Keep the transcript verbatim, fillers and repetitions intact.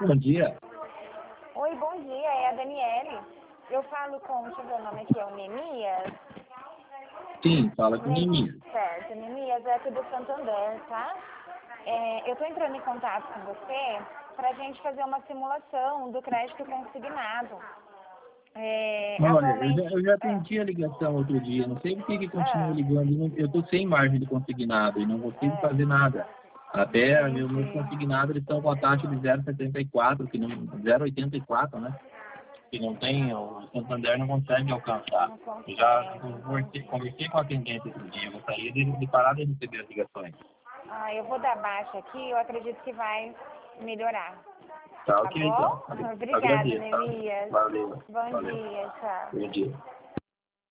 bom dia. Oi, bom dia, é a Daniele. Eu falo com, deixa eu ver o nome aqui, é o Nemias? Sim, fala com Nem- mim. Certo, Nemias é aqui do Santander, tá? É, eu tô entrando em contato com você pra gente fazer uma simulação do crédito consignado. É, Olha, eu já, atualmente... eu já Ah, tentei a ligação outro dia, não sei por que que continua ah, ligando. não- Eu estou sem margem de consignado e não consigo é, fazer nada. Até meu- meus entendi. consignados eles estão com a taxa de zero vírgula setenta e quatro, que não, zero vírgula oitenta e quatro, né? Que não tem, o Santander não consegue alcançar. Não Eu já consegue. conversei, conversei com a atendente outro dia, eu gostaria de, de parar de receber as ligações. Ah, eu vou dar baixa aqui, eu acredito que vai melhorar. Tá Tá ok, então. bom? Obrigada, Agradeço, tá? Nemias. Valeu, Bom valeu. dia, tchau. Bom dia.